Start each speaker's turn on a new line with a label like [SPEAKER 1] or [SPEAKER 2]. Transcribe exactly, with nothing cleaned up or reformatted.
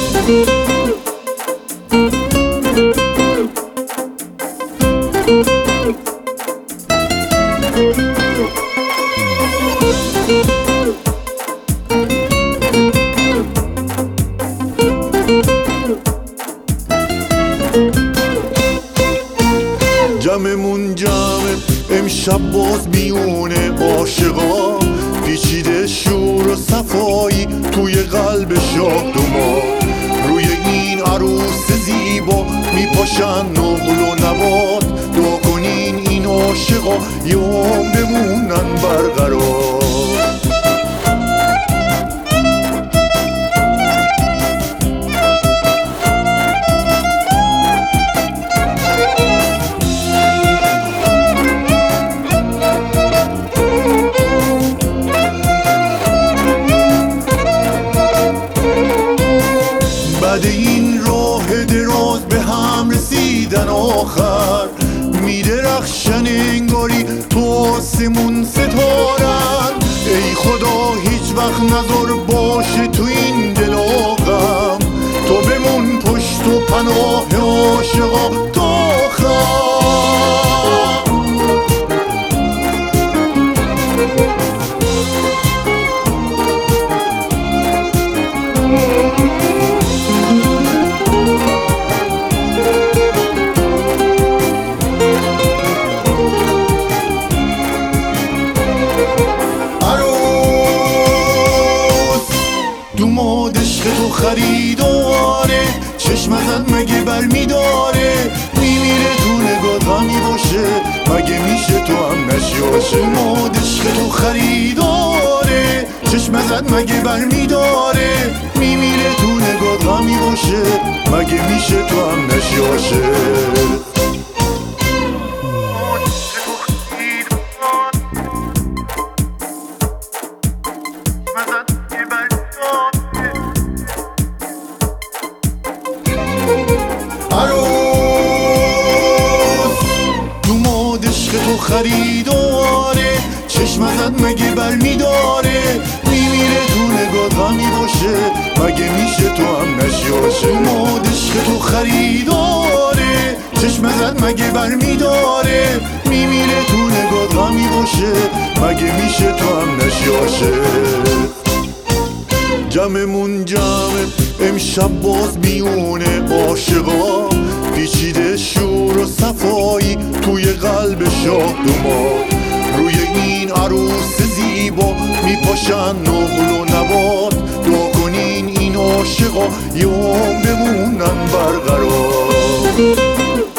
[SPEAKER 1] جمعمون جمع امشب باز میونه عاشقا، پیچیده شور و صفایی توی قلب شاد و ما. روی این عروس زیبا میپاشن نقل و نبات، دعا کنین این عاشقا یوم بمونن برقرار. بعد این راه دراز به هم رسیدن آخر، میدرخشن انگاری تو آسمون ستارن. ای خدا هیچ وقت نذار باشه تو این دل آغم، تو بمون پشت و پناه عاشقا تا آخر. دوماد عشق تو خریداره، چشم ازت مگه بر میداره، میمیره تو نگاه غمی باشه، مگه میشه تو هم نشی عاشق. دوماد عشق تو خریداره، چشم ازت مگه بر میداره، میمیره تو نگاه غمی باشه، مگه میشه تو هم نشی عاشق. تو خریداره، چشم ازت مگه بر میداره، میمیره تو نگاه غمی باشه، مگه میشه تو هم نشی عاشق. ماد عشق تو خریداره، چشم ازت مگه بر میداره، میمیره تو نگاه غمی باشه، مگه میشه تو هم نشی عاشق. جمعمون جمع امشب باز میونه عاشقا، پیچیده شور و صفایی توی قلب شاد و ما. روی این عروس زیبا میپاشن نقل و نبات، دعا کنین این عاشقا یوم بمونن برقرار.